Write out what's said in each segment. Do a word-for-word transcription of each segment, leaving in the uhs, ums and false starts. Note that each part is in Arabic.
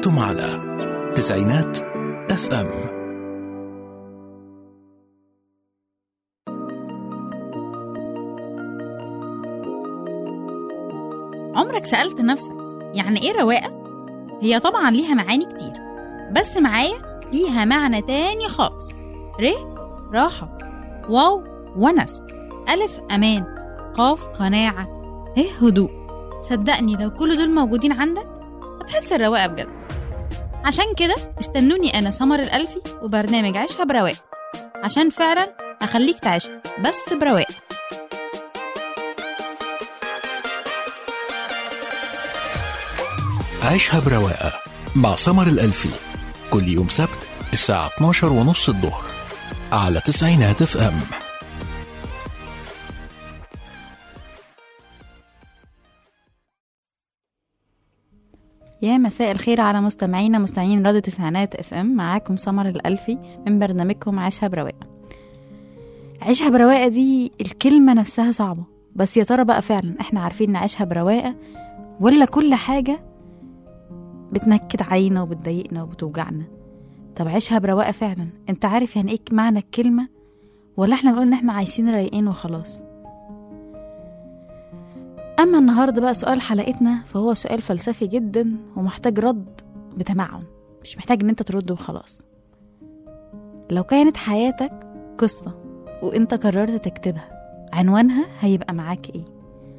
أنتم على تسعينات اف ام. عمرك سألت نفسك يعني ايه رواقة؟ هي طبعا ليها معاني كتير، بس معايا ليها معنى تاني خالص. ر راحة، واو ونس، ألف أمان، قاف قناعة، ه هدوء. صدقني لو كل دول موجودين عندك هتحس الرواقة بجد. عشان كده استنوني أنا سمر الألفي وبرنامج عيشها برواقة، عشان فعلا أخليك تعيش بس برواقة. عيشها برواقة مع سمر الألفي كل يوم سبت الساعة اتناشر ونص الظهر على تسعينات اف ام. يا مساء الخير على مستمعينا مستمعين راديو تسعينات اف ام. معاكم سمر الألفي من برنامجكم عيشها برواقة. عيشها برواقة دي الكلمة نفسها صعبة، بس يا ترى بقى فعلا احنا عارفين نعيشها برواقة ولا كل حاجة بتنكد علينا وبتضايقنا وبتوجعنا؟ طب عيشها برواقة فعلا انت عارف يعني ايه معنى الكلمة، ولا احنا نقول ان احنا عايشين رايقين وخلاص؟ اما النهاردة بقى سؤال حلقتنا فهو سؤال فلسفي جدا ومحتاج رد بتمعن، مش محتاج ان انت ترد وخلاص. لو كانت حياتك قصة وانت قررت تكتبها، عنوانها هيبقى معاك ايه؟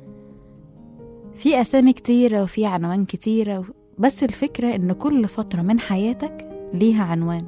في اسامي كتيرة وفي عنوان كتيرة، بس الفكرة ان كل فترة من حياتك ليها عنوان.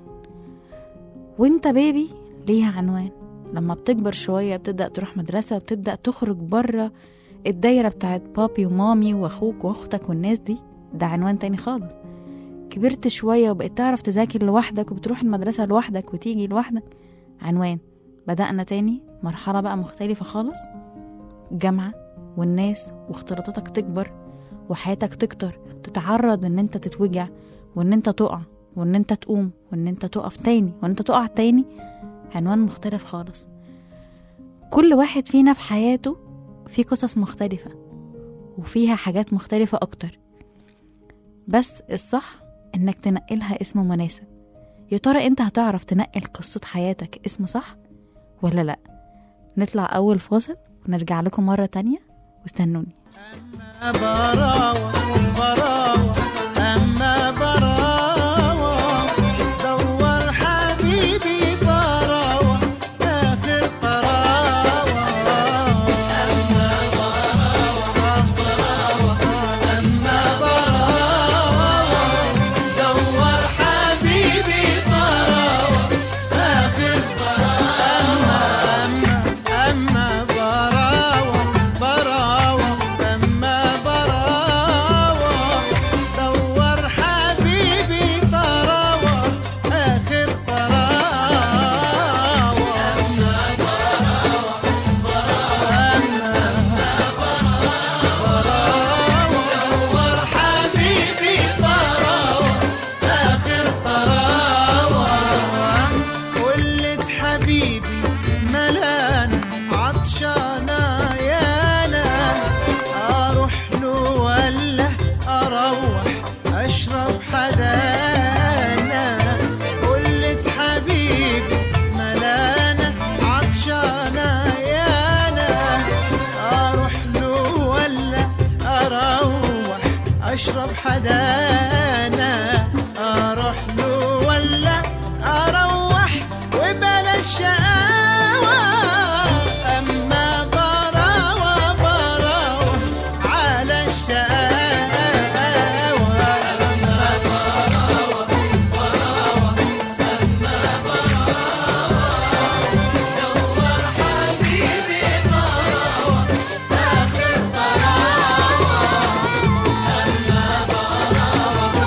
وانت بيبي ليها عنوان، لما بتكبر شوية بتبدأ تروح مدرسة وبتبدأ تخرج برا الدايرة بتاعت بابي ومامي واخوك واختك والناس دي، ده عنوان تاني خالص. كبرت شوية وبقيت تعرف تذاكر لوحدك وبتروح المدرسة لوحدك وتيجي لوحدك، عنوان. بدأنا تاني مرحلة بقى مختلفة خالص، جامعة والناس واختلاطاتك تكبر وحياتك تكتر، تتعرض ان انت تتوجع وان انت تقع وان انت تقوم وان انت تقف تاني وان انت تقع تاني، عنوان مختلف خالص. كل واحد فينا في حياته في قصص مختلفة وفيها حاجات مختلفة اكتر، بس الصح انك تنقلها اسم مناسب. يا ترى انت هتعرف تنقل قصة حياتك اسم صح ولا لا؟ نطلع اول فاصل ونرجع لكم مرة تانية واستنوني. أما براوة براوة أما براوة دور حبيبي براوة آخر براوة. أما براوة براوة أما براوة دور حبيبي براوة آخر براوة. أما أما براوة براوة أما براوة دور حبيبي طراوة آخر طراوة. أما براوة براوة أما براوة دور حبيبي طراوة آخر طراوة. ولد حبيبي ملان عطشانة يانا، أروح له ولا أروح أشرب حدانا. ولد حبيبي ملانة عطشانة يانا، أروح له ولا أروح أشرب حدانا. أروح له ولا أروح وبلاش شقاوة. أما براوة براوة على الشقاوة. أما براوة براوة أما براوة دور حبيبي طراوة آخر طراوة. أما براوة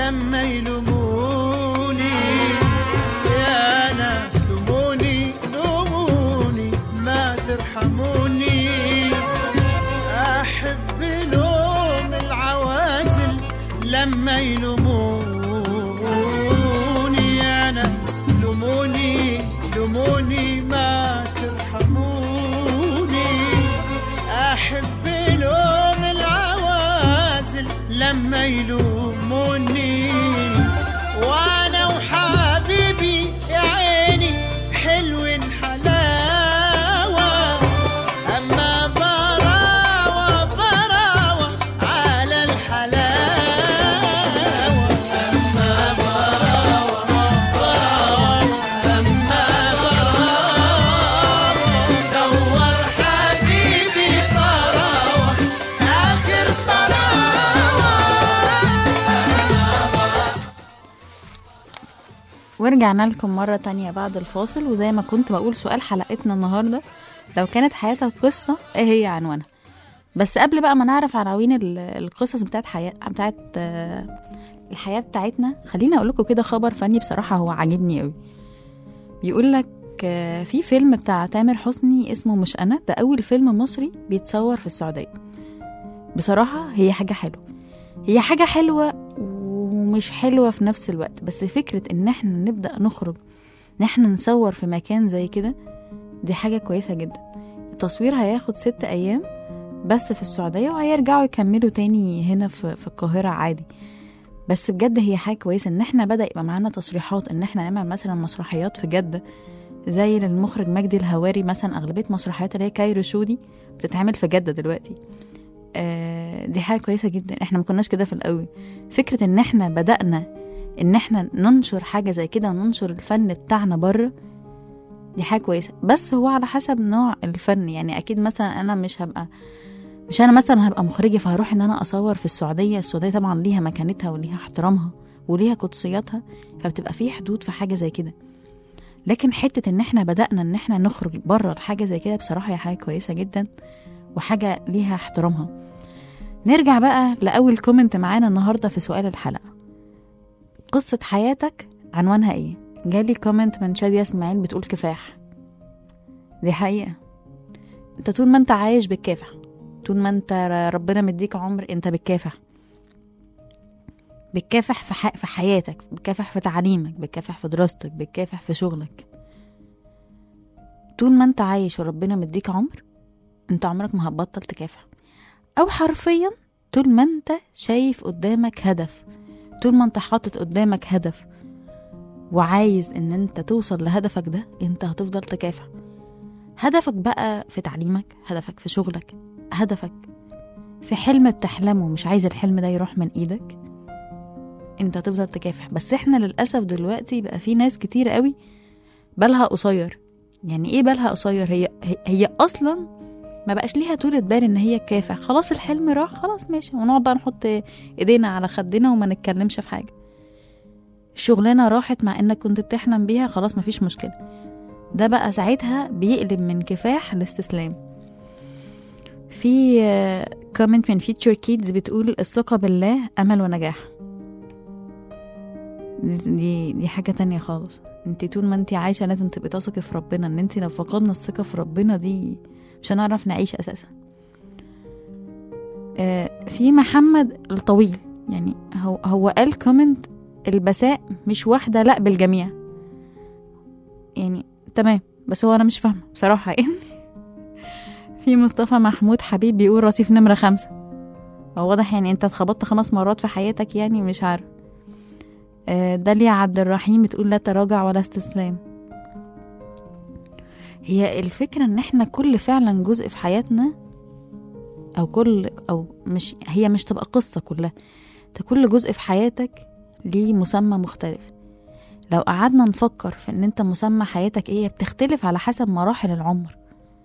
لما يلوموني يا ناس لوموني لوموني ما ترحموني أحب لوم العوازل لما يلوموني يا ناس لوموني لوموني ما ترحموني أحب لوم العوازل لما يلوموني وأنا وحبيبي يا عيني حلوين حلاوة أما براوة براوة على الحلاوة أما براوة براوة أما براوة دور حبيبي طراوة آخر طراوة. ورجعنا لكم مرة تانية بعد الفاصل، وزي ما كنت بقول سؤال حلقتنا النهاردة لو كانت حياتك قصة ايه هي عنوانها؟ بس قبل بقى ما نعرف عناوين ال- القصص بتاعت حياة بتاعت آه، الحياة بتاعتنا، خليني اقول لكم كده خبر فني بصراحة هو عاجبني قوي. بيقول لك آه، في فيلم بتاع تامر حسني اسمه مش انا، ده اول فيلم مصري بيتصور في السعودية. بصراحة هي حاجة حلوة، هي حاجة حلوة ومش حلوة في نفس الوقت، بس فكرة ان احنا نبدأ نخرج ان احنا نصور في مكان زي كده دي حاجة كويسة جدا. التصوير هياخد ست ايام بس في السعودية، وهيرجعوا يكملوا تاني هنا في, في القاهرة عادي. بس بجد هي حاجة كويسة ان احنا بدأ يبقى معانا تصريحات ان احنا نعمل مثلا مسرحيات في جدة زي المخرج مجدي الهواري مثلا. اغلبية مسرحيات اللي هي كايرو شودي بتتعمل في جدة دلوقتي. آه دي حاجة كويسة جدا، احنا ما كناش كده في الاول. فكرة ان احنا بدأنا ان احنا ننشر حاجة زي كده وننشر الفن بتاعنا بره، دي حاجة كويسة. بس هو على حسب نوع الفن، يعني اكيد مثلا انا مش هبقى مش انا مثلا هبقى مخرجة فهروح ان انا اصور في السعودية. السعودية طبعا ليها مكانتها وليها احترامها وليها قدسياتها، فبتبقى فيه حدود في حاجة زي كده. لكن حتة ان احنا بدأنا ان احنا نخرج بره الحاجة زي كده بصراحة هي حاجة كويسة جدا وحاجة ليها احترامها. نرجع بقى لأول كومنت معانا النهاردة في سؤال الحلقة، قصة حياتك عنوانها ايه؟ جالي كومنت من شادية اسماعيل بتقول كفاح. دي حقيقة، انت طول ما انت عايش بالكافح، طول ما انت ربنا مديك عمر انت بالكافح، بالكافح في, ح... في حياتك، بالكافح في تعليمك، بالكافح في دراستك، بالكافح في شغلك. طول ما انت عايش وربنا مديك عمر انت عمرك ما هتبطل تكافح. او حرفيا طول ما انت شايف قدامك هدف، طول ما انت حاطط قدامك هدف وعايز ان انت توصل لهدفك ده انت هتفضل تكافح. هدفك بقى في تعليمك، هدفك في شغلك، هدفك في حلم بتحلمه مش عايز الحلم ده يروح من ايدك، انت هتفضل تكافح. بس احنا للأسف دلوقتي بقى في ناس كتير قوي بالها قصير. يعني ايه بالها قصير؟ هي هي اصلا ما بقاش ليها طولة بال ان هي تكافح. خلاص الحلم راح، خلاص ماشي، ونقعد بقى نحط ايدينا على خدنا وما نتكلمش في حاجة. الشغلانة راحت مع انك كنت بتحلم بيها، خلاص مفيش مشكلة. ده بقى ساعتها بيقلب من كفاح لاستسلام. في كومنت من فيتشر كيدز بتقول الثقة بالله أمل ونجاح. دي دي حاجة تانية خالص. انت طول ما انت عايشة لازم تبقي تثقي في ربنا، ان انت لو فقدنا الثقة في ربنا دي مش هنعرف نعيش أساسا. في محمد الطويل يعني هو, هو قال كومنت البساء مش واحدة لأ بالجميع. يعني تمام، بس هو أنا مش فاهمة بصراحة يعني. في مصطفى محمود حبيب بيقول رصيف نمرة خمسة. هو واضح يعني انت اتخبطت خمس مرات في حياتك، يعني مش عارف. داليا عبد الرحيم بتقول لا تراجع ولا استسلام. هي الفكرة ان احنا كل فعلا جزء في حياتنا او كل او مش هي مش تبقى قصة كلها، انت كل جزء في حياتك ليه مسمى مختلف. لو قعدنا نفكر في ان انت مسمى حياتك ايه بتختلف على حسب مراحل العمر.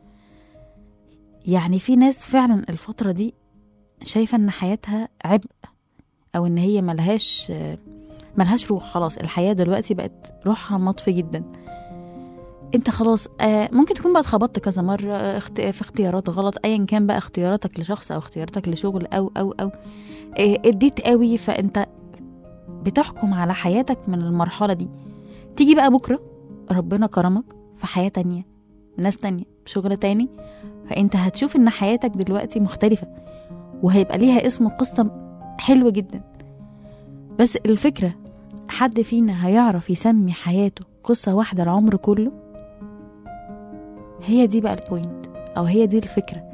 يعني في ناس فعلا الفترة دي شايفة ان حياتها عبء او ان هي ملهاش ملهاش روح. خلاص الحياة دلوقتي بقت روحها مطفي جدا. انت خلاص آه ممكن تكون بقى اتخبطت كذا مرة اخت... في اختيارات غلط، ايا كان بقى اختياراتك لشخص او اختياراتك لشغل او او او اه اديت قوي، فانت بتحكم على حياتك من المرحلة دي. تيجي بقى بكرة ربنا كرمك في حياة تانية، ناس تانية، بشغل تاني، فانت هتشوف ان حياتك دلوقتي مختلفة وهيبقى ليها اسم قصة حلوة جدا. بس الفكرة حد فينا هيعرف يسمي حياته قصة واحدة العمر كله؟ هي دي بقى البوينت، او هي دي الفكرة.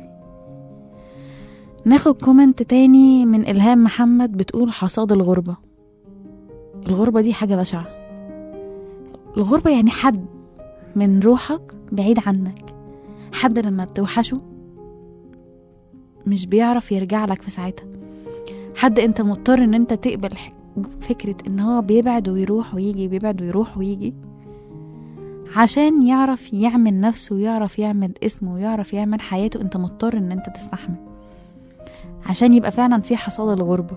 ناخد كومنت تاني من إلهام محمد بتقول حصاد الغربة. الغربة دي حاجة بشعة. الغربة يعني حد من روحك بعيد عنك، حد لما بتوحشه مش بيعرف يرجع لك في ساعتها، حد انت مضطر ان انت تقبل فكرة ان هو بيبعد ويروح ويجي، بيبعد ويروح ويجي عشان يعرف يعمل نفسه ويعرف يعمل اسمه ويعرف يعمل حياته. انت مضطر ان انت تستحمل عشان يبقى فعلا في حصاد الغربة.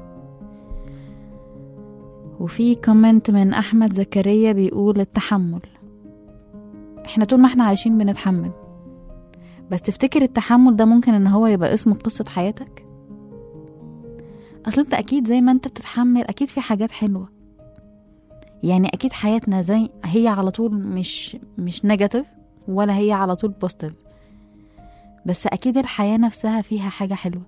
وفي كومنت من أحمد زكريا بيقول التحمل. احنا طول ما احنا عايشين بنتحمل، بس تفتكر التحمل ده ممكن ان هو يبقى اسمه قصة حياتك؟ اصل انت اكيد زي ما انت بتتحمل اكيد في حاجات حلوة، يعني اكيد حياتنا زي هي على طول مش مش نيجاتيف ولا هي على طول بوزيتيف، بس اكيد الحياة نفسها فيها حاجة حلوة.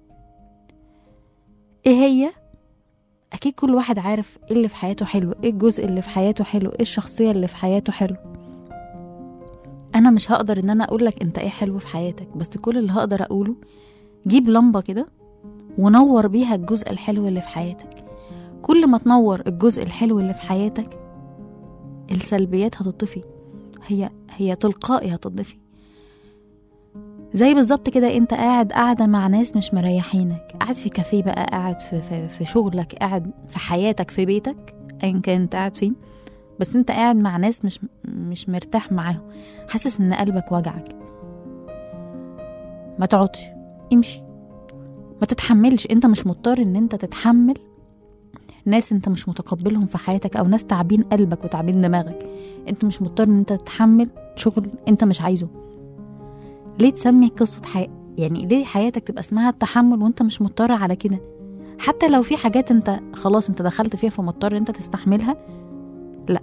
ايه هي؟ اكيد كل واحد عارف ايه اللي في حياته حلو، ايه الجزء اللي في حياته حلو، ايه الشخصية اللي في حياته حلو. انا مش هقدر ان انا اقولك انت ايه حلو في حياتك، بس كل اللي هقدر اقوله جيب لمبة كده ونور بيها الجزء الحلو اللي في حياتك. كل ما تنور الجزء الحلو اللي في حياتك السلبيات هتطفي، هي هي تلقائي هتطفي. زي بالظبط كده انت قاعد قاعدة مع ناس مش مريحينك، قاعد في كافيه بقى، قاعد في, في, في شغلك، قاعد في حياتك، في بيتك، ايا كان انت قاعد فين، بس انت قاعد مع ناس مش مش مرتاح معاهم، حاسس ان قلبك وجعك. ما تقعدش، امشي، ما تتحملش. انت مش مضطر ان انت تتحمل ناس انت مش متقبلهم في حياتك، او ناس تعبين قلبك وتعبين دماغك. انت مش مضطر ان انت تتحمل شغل انت مش عايزه. ليه تسمي قصة حياة؟ يعني ليه حياتك تبقى اسمها التحمل وانت مش مضطر على كده؟ حتى لو في حاجات انت خلاص انت دخلت فيها فمضطر انت تستحملها، لا،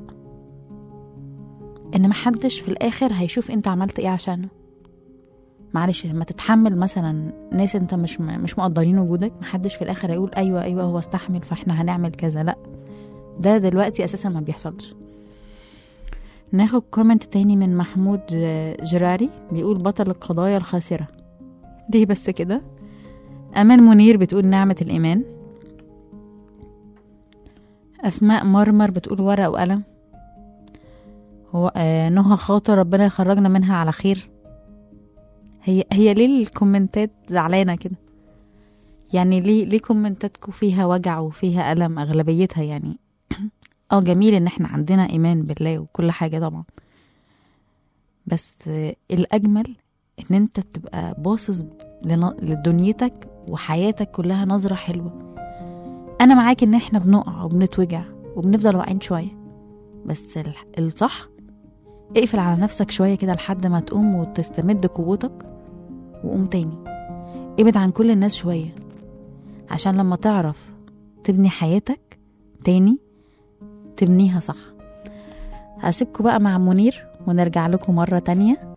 ان محدش في الاخر هيشوف انت عملت ايه عشانه. معلش، لما تتحمل مثلا ناس انت مش مش مقدرين وجودك، محدش في الاخر هيقول ايوه ايوه هو استحمل فاحنا هنعمل كذا، لا، ده دلوقتي اساسا ما بيحصلش. ناخد كومنت تاني من محمود جراري بيقول بطل القضايا الخاسرة. دي بس كده. أمان منير بتقول نعمة الإيمان. أسماء مرمر بتقول ورق وقلم. هو آه نهى خاطر ربنا يخرجنا منها على خير. هي هي ليه الكومنتات زعلانة كده؟ يعني ليه ليه كومنتاتكم فيها وجع وفيها ألم أغلبيتها؟ يعني اه جميل ان احنا عندنا ايمان بالله وكل حاجة طبعا، بس الاجمل ان انت تبقى باصص لدنيتك وحياتك كلها نظرة حلوة. انا معاك ان احنا بنقع وبنتوجع وبنفضل واقعين شوية، بس الصح اقفل على نفسك شوية كده لحد ما تقوم وتستمد قوتك وقوم تاني. ابعد عن كل الناس شوية عشان لما تعرف تبني حياتك تاني تبنيها صح. هسيبكم بقى مع منير ونرجع لكم مرة تانية.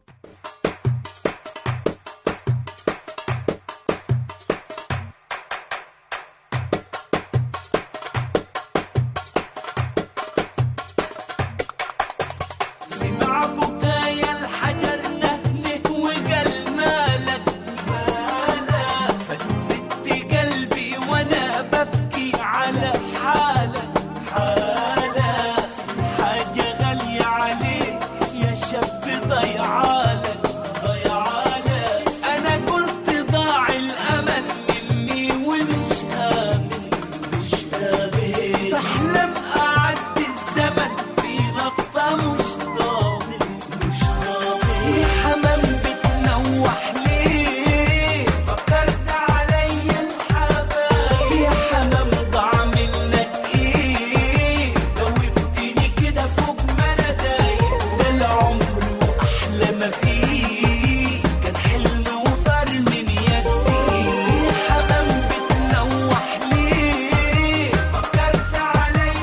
سمع بكايا الحجر نهلك وقال مالك مالك، فتفت قلبي وانا ببكي على حالك حالك، حاجة غالية عليك يا شاب ضيعالك ضيعالك. انا قلت ضاع الامل مني ومش امن مش امن، بحلم اعدي الزمن في نقطة مش ضامن مش ضامن. يا حمام بتنوح ليه؟ فكرت عليا الحبايب. يا حمام ضاع منك ايه؟ دوبتني كده فوق ما انا دايب. ده العمر واحلى ما فيه كان حلم وطار من يدي. يا حمام بتنوح ليه؟ فكرت عليا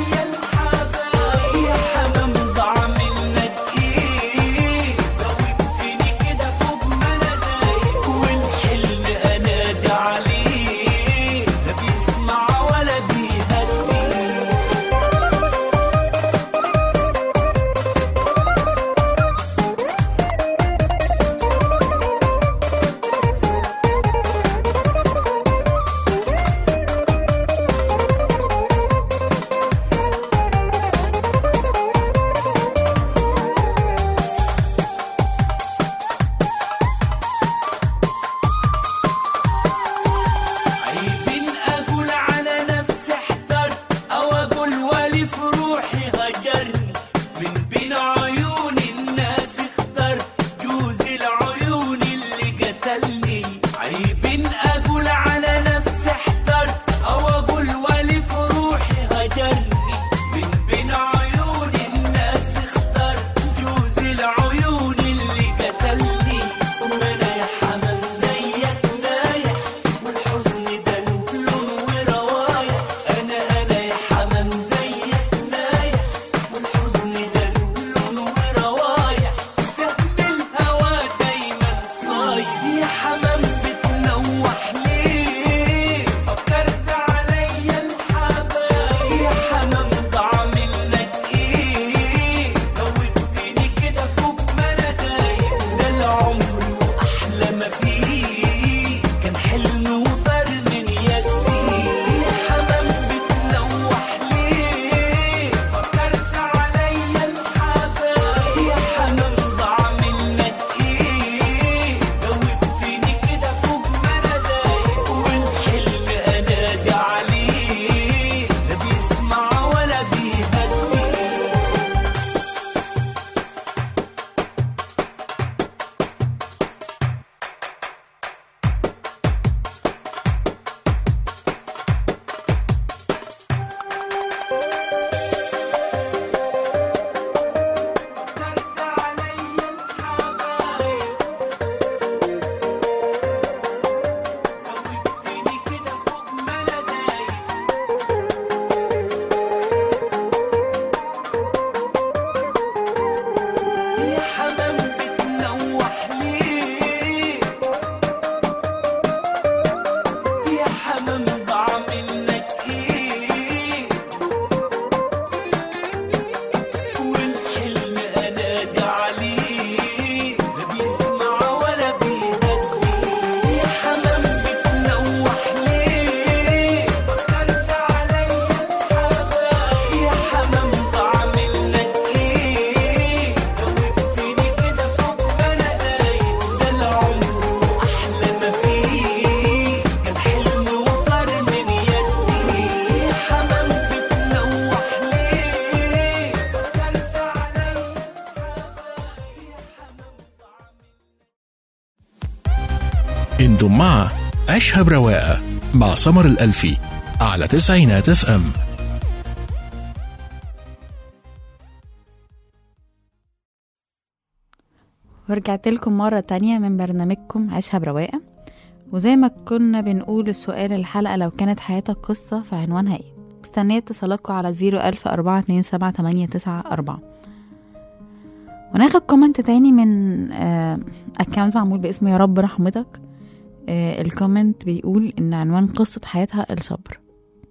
انتم مع عيشها برواقة مع سمر الألفي على تسعينات اف ام. ورجعت لكم مرة تانية من برنامجكم عيشها برواقة. وزي ما كنا بنقول السؤال الحلقة، لو كانت حياتك قصة فعنوانها ايه؟ مستنية اتصالاتكم على زيرو ألف أربعة اتنين سبعة تمانية تسعة أربعة. وناخد كومنت تاني من اكاونت معمول باسم يا رب رحمتك. آه الكومنت بيقول ان عنوان قصة حياتها الصبر.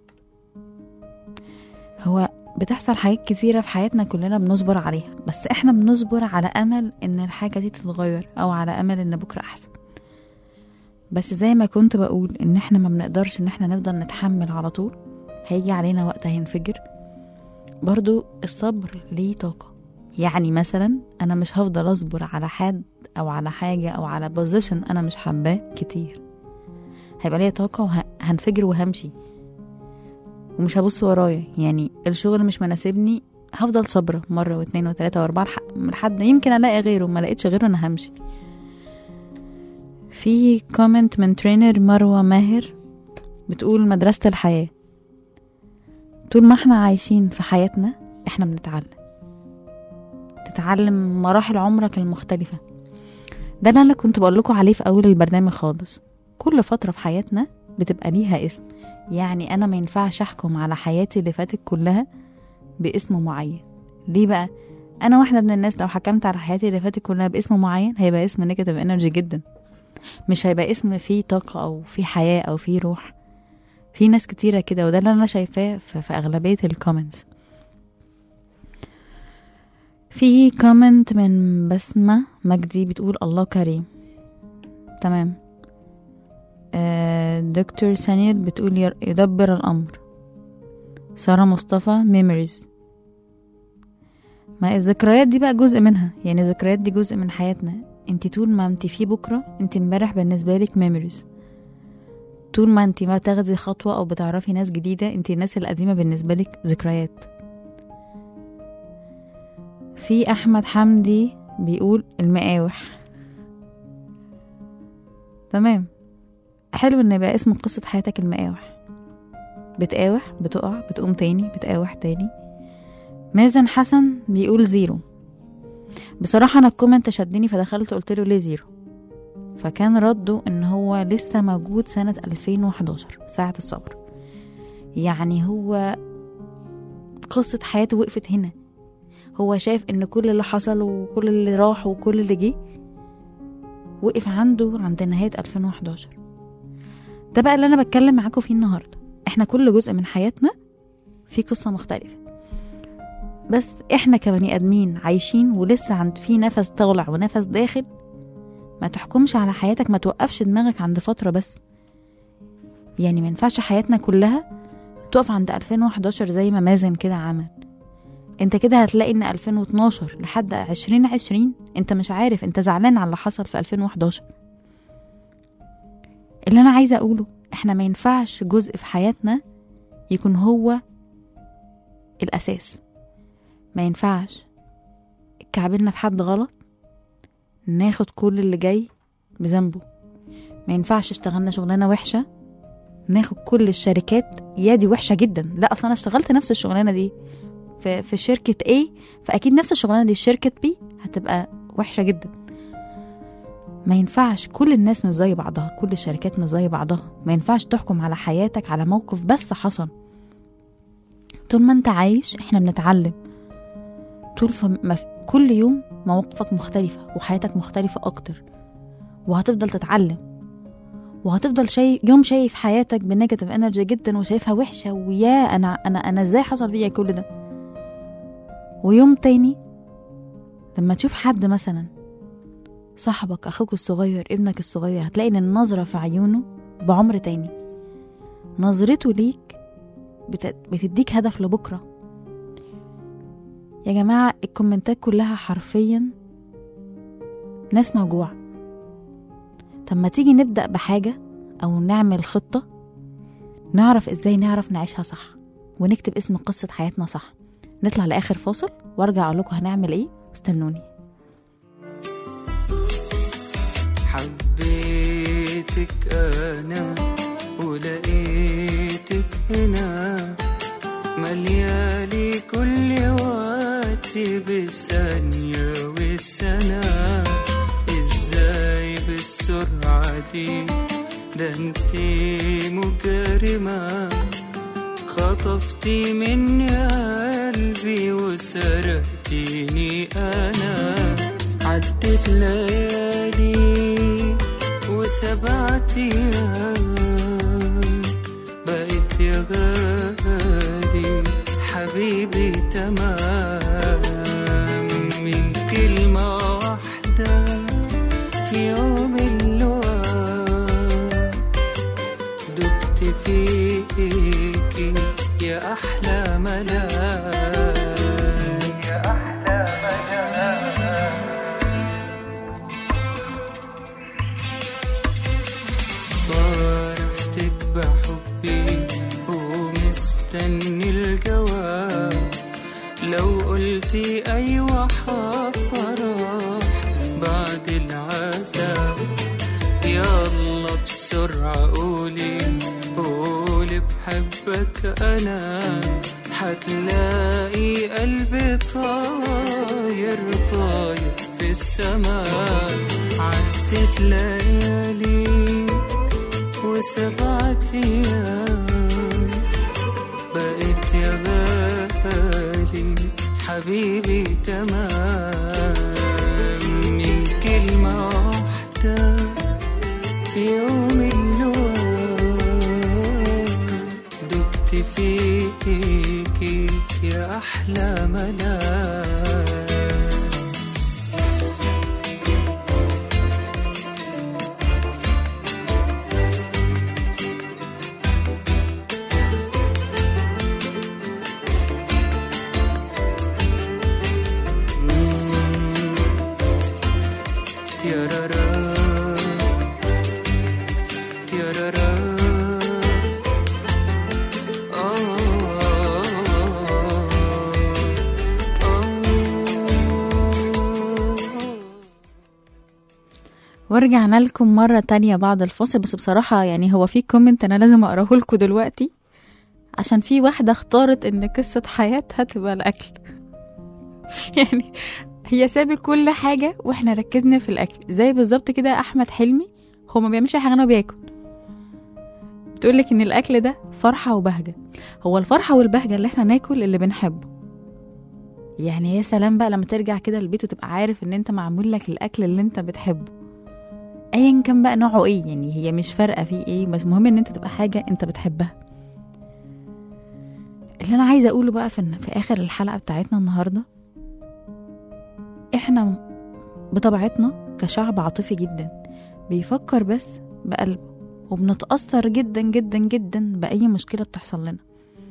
هو بتحصل حاجات كثيرة في حياتنا كلنا بنصبر عليها، بس احنا بنصبر على امل ان الحاجة دي تتغير او على امل ان بكرة احسن. بس زي ما كنت بقول ان احنا ما بنقدرش ان احنا نفضل نتحمل على طول، هيجي علينا وقت هينفجر. برضو الصبر ليه طاقة. يعني مثلا انا مش هفضل اصبر على حد او على حاجة او على بوزيشن انا مش حباه كتير، هيبقى ليا طاقة وهنفجر وهمشي ومش هبص ورايا. يعني الشغل مش مناسبني، هفضل صبرة مرة واثنين وثلاثة واربعة لحد يمكن الاقي غيره، ما لقيتش غيره انا همشي. في كومنت من ترينر مروة ماهر بتقول مدرسة الحياة. طول ما احنا عايشين في حياتنا احنا بنتعلم تتعلم مراحل عمرك المختلفة. ده اللي انا كنت بقول لكم عليه في اول البرنامج خالص. كل فترة في حياتنا بتبقى ليها اسم. يعني انا ما ينفعش احكم على حياتي اللي فاتت كلها باسم معين. ليه بقى؟ انا واحدة من الناس لو حكمت على حياتي اللي فاتت كلها باسم معين هيبقى اسم نيجاتيف انرجي جدا، مش هيبقى اسم فيه طاقة او فيه حياة او فيه روح. في ناس كتيرة كده، وده اللي انا شايفاه في, في اغلبية الكومنتس. في كومنت من بسمة مجدي بتقول الله كريم. تمام. آه دكتور سانيل بتقول يدبر الامر. سارة مصطفى ميموريز. ما الذكريات دي بقى جزء منها، يعني الذكريات دي جزء من حياتنا. انتي طول ما انتي في بكرة، انتي امبارح بالنسبة لك ميموريز. طول ما انتي ما تاخدي خطوة او بتعرفي ناس جديدة، انتي الناس القديمة بالنسبة لك ذكريات. في احمد حمدي بيقول المقاوح. تمام، حلو ان يبقى اسم قصة حياتك المقاوح. بتقاوح، بتقع، بتقوم تاني، بتقاوح تاني. مازن حسن بيقول زيرو. بصراحة انا الكومنت شدني فدخلت قلت له ليه زيرو، فكان رده ان هو لسه موجود سنة ألفين وحداشر ساعة الصبر. يعني هو قصة حياته وقفت هنا. هو شايف ان كل اللي حصل وكل اللي راح وكل اللي جه وقف عنده عند نهاية ألفين وحداشر. ده بقى اللي انا بتكلم معاكم فيه النهاردة. احنا كل جزء من حياتنا في قصة مختلفة، بس احنا كبني ادمين عايشين ولسه عند في نفس طالع ونفس داخل. ما تحكمش على حياتك، ما توقفش دماغك عند فترة بس. يعني ما ينفعش حياتنا كلها تقف عند ألفين وحداشر زي ما مازن كده عمل. انت كده هتلاقي ان ألفين واتناشر لحد عشرين عشرين انت مش عارف، انت زعلان على اللي حصل في ألفين وحداشر. اللي انا عايزة اقوله، احنا ما ينفعش جزء في حياتنا يكون هو الاساس. ما ينفعش كعبلنا في حد غلط ناخد كل اللي جاي بذنبه. ما ينفعش اشتغلنا شغلانة وحشة ناخد كل الشركات يا دي وحشة جدا. لا، اصلا انا اشتغلت نفس الشغلانة دي في, في شركة A، فاكيد نفس الشغلانة دي في شركة B هتبقى وحشة جدا. ما ينفعش كل الناس مش زي بعضها، كل الشركات مش زي بعضها. ما ينفعش تحكم على حياتك على موقف بس حصل. طول ما انت عايش احنا بنتعلم. طول ما كل يوم مواقفك مختلفة وحياتك مختلفة اكتر، وهتفضل تتعلم، وهتفضل شيء يوم شايف حياتك بنيجاتيف انرجي جدا وشايفها وحشة، ويا انا انا انا ازاي حصل فيا كل ده. ويوم تاني لما تشوف حد مثلا صاحبك، اخوك الصغير، ابنك الصغير، هتلاقي ان النظرة في عيونه بعمر تاني. نظرته ليك بتديك هدف لبكرة. يا جماعة الكومنتات كلها حرفيا ناس موجوعة. طب ما تيجي نبدأ بحاجة او نعمل خطة نعرف ازاي نعرف نعيشها صح، ونكتب اسم قصة حياتنا صح. نطلع لآخر فاصل وارجع اقول لكم هنعمل ايه. استنوني. حبيت نسيتك أنا ولقيتك هنا مليالي كل وقتي بالثانية والسنة. ازاي بالسرعة دي ده انتي مجرمة خطفتي مني قلبي وسرقتيني أنا. عدت ليالي وسبعة أيام بقيت يا غالي حبيبي تمام. من كلمة واحدة في يوم اللقاء دبت فيكي يا أحلى ملاك يا أحلى ملاك. صارحتك بحبي ومستني الجواب لو قلتي أيوة هفرح بعد العذاب. يلا بسرعة قولي قولي بحبك أنا هتلاقي قلبي طاير طاير في السماء. عدت ليالي وسبعة أيام بقيت يا غالي حبيبي تمام. من كلمة واحدة في يوم اللقاء دبت فيكي يا أحلى ملاك. ورجعنا لكم مرة تانية بعد الفاصل. بس بصراحة يعني هو في كومنت أنا لازم أقراه لكم دلوقتي عشان في واحدة اختارت إن قصة حياتها تبقى الأكل. يعني هي سابت كل حاجة وإحنا ركزنا في الأكل زي بالظبط كده. أحمد حلمي هو ما بيعملش حاجة، أنا بياكل. بتقولك إن الأكل ده فرحة وبهجة. هو الفرحة والبهجة اللي إحنا ناكل اللي بنحبه. يعني يا سلام بقى لما ترجع كده البيت وتبقى عارف إن أنت معمول لك الأكل اللي أنت بتحبه ايا كان بقى نوعه ايه. يعني هي مش فارقه فيه ايه، بس مهم ان انت تبقى حاجه انت بتحبها. اللي انا عايزه اقوله بقى في, في اخر الحلقه بتاعتنا النهارده، احنا بطبيعتنا كشعب عاطفي جدا بيفكر بس بقلبه، وبنتاثر جدا جدا جدا باي مشكله بتحصل لنا.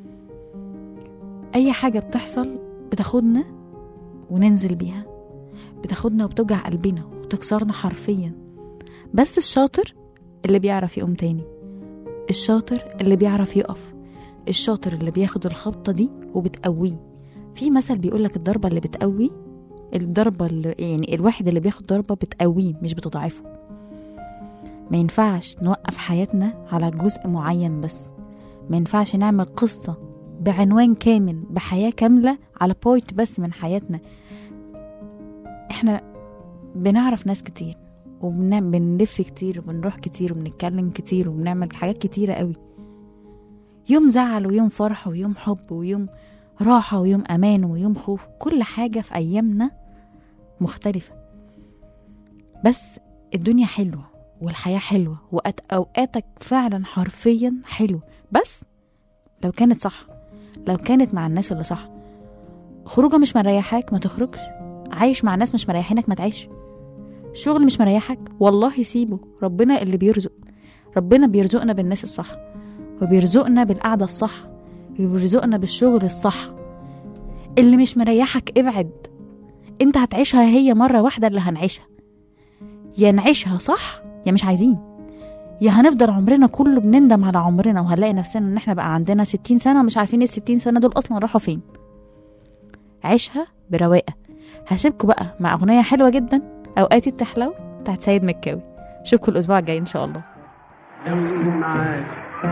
اي حاجه بتحصل بتاخدنا وننزل بيها، بتاخدنا وبتوجع قلبنا وبتكسرنا حرفيا. بس الشاطر اللي بيعرف يقوم تاني، الشاطر اللي بيعرف يقف، الشاطر اللي بياخد الخبطة دي وبتقويه. في مثل بيقولك الضربة اللي بتقوي، الضربة اللي يعني الواحد اللي بياخد ضربة بتقويه مش بتضعفه. ما ينفعش نوقف حياتنا على جزء معين بس. ما ينفعش نعمل قصة بعنوان كامل بحياة كاملة على بوينت بس من حياتنا. احنا بنعرف ناس كتير وبنلف كتير وبنروح كتير وبنتكلم كتير وبنعمل حاجات كتيرة قوي. يوم زعل ويوم فرح ويوم حب ويوم راحة ويوم أمان ويوم خوف. كل حاجة في أيامنا مختلفة، بس الدنيا حلوة والحياة حلوة وأوقاتك فعلا حرفيا حلوة، بس لو كانت صح، لو كانت مع الناس اللي صح. خروجة مش مريحاك ما تخرجش، عايش مع ناس مش مريحينك ما تعيش، شغل مش مريحك والله سيبه. ربنا اللي بيرزق، ربنا بيرزقنا بالناس الصح، وبيرزقنا بالقعدة الصح، وبيرزقنا بالشغل الصح. اللي مش مريحك ابعد. انت هتعيشها هي مرة واحدة اللي هنعيشها، يا نعيشها صح يا مش عايزين، يا هنفضل عمرنا كله بنندم على عمرنا وهنلاقي نفسنا ان احنا بقى عندنا ستين سنة ومش عارفين الستين سنة دول اصلا راحوا فين. عيشها برواقة. هسيبكم بقى مع اغنية حلوة جدا، اوقاتي بتحلو بتاعت سيد مكاوي. اشوفكم الاسبوع الجاي ان شاء الله. لو معاك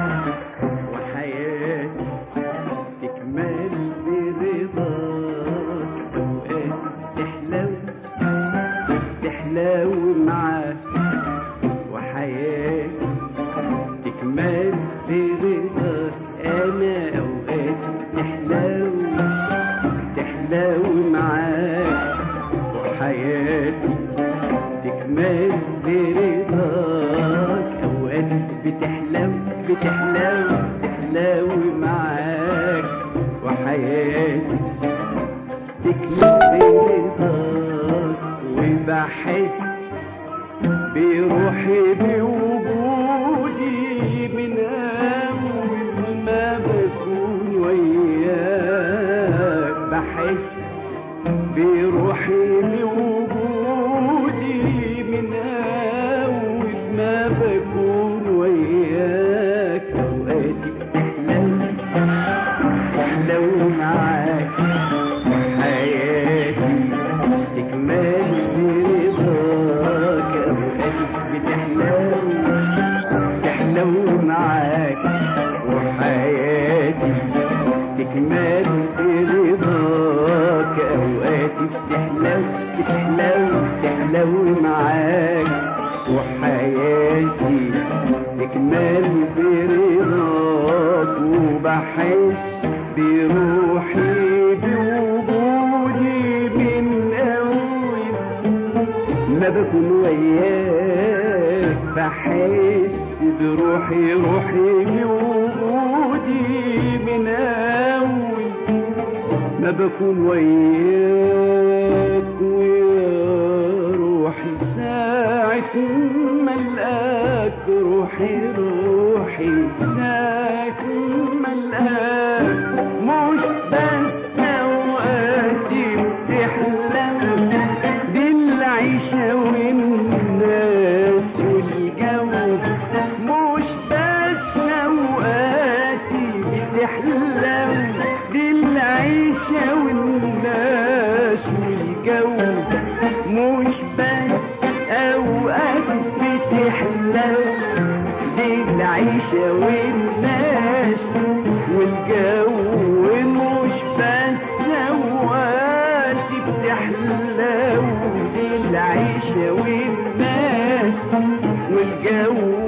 وحياتي تكمل برضاك، أوقات تحلو تحلو معاك وحياتي تكمل برضاك. أنا أوقات تحلو تحلو معاك وحياتي تكمل برضاك، أوقات بتحلو بتحلو تحلو معاك وحياتي تكمل برضاك. وبحس بروحي بوجودي من أول ما بكون وياك، بحس بروحي بوجودي من أول ما بكون وياك. أوقاتي بتحلو تحلو معاك وحياتي تكمل برضاك، أوقاتي بتحلو تحلو معاك وحياتي تكمل برضاك. أوقاتي بتحلو بتحلو تحلو معاك وحياتي تكمل برضاك. وبحس بروحي بوجودي من أول ما بكون وياك، بحس بروحي روحي بوجودي من أول ما بكون وياك. ويا روحي ساعة ما ألقاك، روحي روحي ساعة ما ألقاك، مش بس أوقاتي بتحلو دي العيشة والناس والجو، مش بس أوقاتي بتحلو دي العيشة والناس والجو، مش بس أوقات بتحلو دي العيشة والناس والجو، مش بس أوقات بتحلو دي العيشة والناس والجو،